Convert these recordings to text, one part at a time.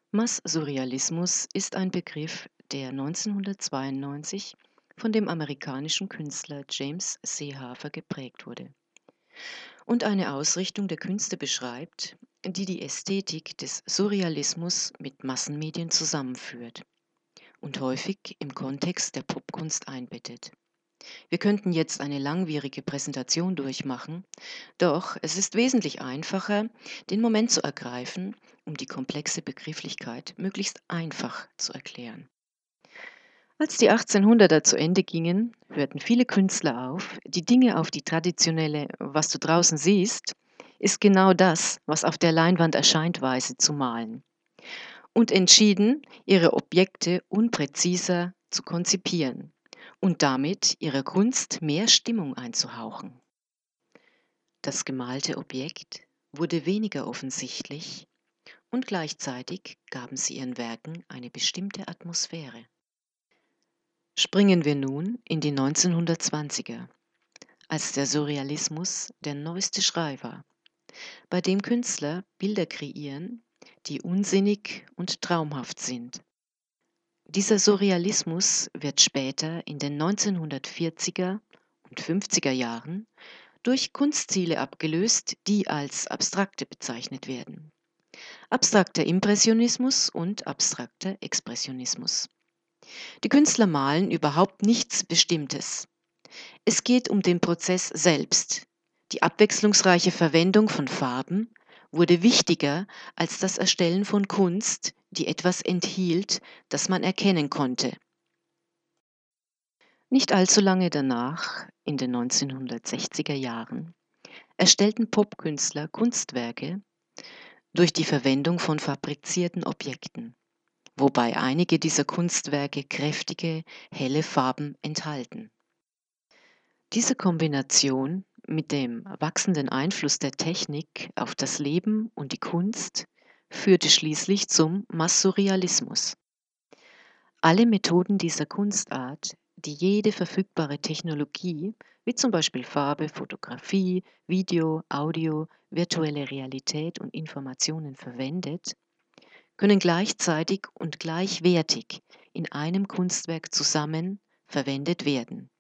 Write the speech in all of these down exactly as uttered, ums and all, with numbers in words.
Mass-Surrealismus ist ein Begriff, der neunzehnhundertzweiundneunzig von dem amerikanischen Künstler James Seehafer geprägt wurde und eine Ausrichtung der Künste beschreibt, die die Ästhetik des Surrealismus mit Massenmedien zusammenführt und häufig im Kontext der Popkunst einbettet. Wir könnten jetzt eine langwierige Präsentation durchmachen, doch es ist wesentlich einfacher, den Moment zu ergreifen, um die komplexe Begrifflichkeit möglichst einfach zu erklären. Als die achtzehnhunderter zu Ende gingen, hörten viele Künstler auf, die Dinge auf die traditionelle „Was du draußen siehst, ist genau das, was auf der Leinwand erscheint“ Weise zu malen und entschieden, ihre Objekte unpräziser zu konzipieren und damit ihrer Kunst mehr Stimmung einzuhauchen. Das gemalte Objekt wurde weniger offensichtlich und gleichzeitig gaben sie ihren Werken eine bestimmte Atmosphäre. Springen wir nun in die neunzehnhundertzwanziger, als der Surrealismus der neueste Schrei war, bei dem Künstler Bilder kreieren, die unsinnig und traumhaft sind. Dieser Surrealismus wird später in den neunzehnhundertvierziger und fünfziger Jahren durch Kunststile abgelöst, die als abstrakte bezeichnet werden. Abstrakter Impressionismus und abstrakter Expressionismus. Die Künstler malen überhaupt nichts Bestimmtes. Es geht um den Prozess selbst. Die abwechslungsreiche Verwendung von Farben wurde wichtiger als das Erstellen von Kunst, die etwas enthielt, das man erkennen konnte. Nicht allzu lange danach, in den neunzehnhundertsechziger Jahren, erstellten Popkünstler Kunstwerke durch die Verwendung von fabrizierten Objekten, wobei einige dieser Kunstwerke kräftige, helle Farben enthalten. Diese Kombination mit dem wachsenden Einfluss der Technik auf das Leben und die Kunst führte schließlich zum Massurrealismus. Alle Methoden dieser Kunstart, die jede verfügbare Technologie, wie zum Beispiel Farbe, Fotografie, Video, Audio, virtuelle Realität und Informationen verwendet, können gleichzeitig und gleichwertig in einem Kunstwerk zusammen verwendet werden.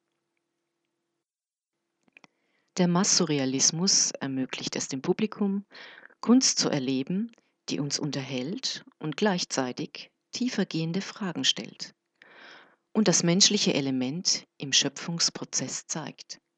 Der Massurrealismus ermöglicht es dem Publikum, Kunst zu erleben, die uns unterhält und gleichzeitig tiefergehende Fragen stellt und das menschliche Element im Schöpfungsprozess zeigt.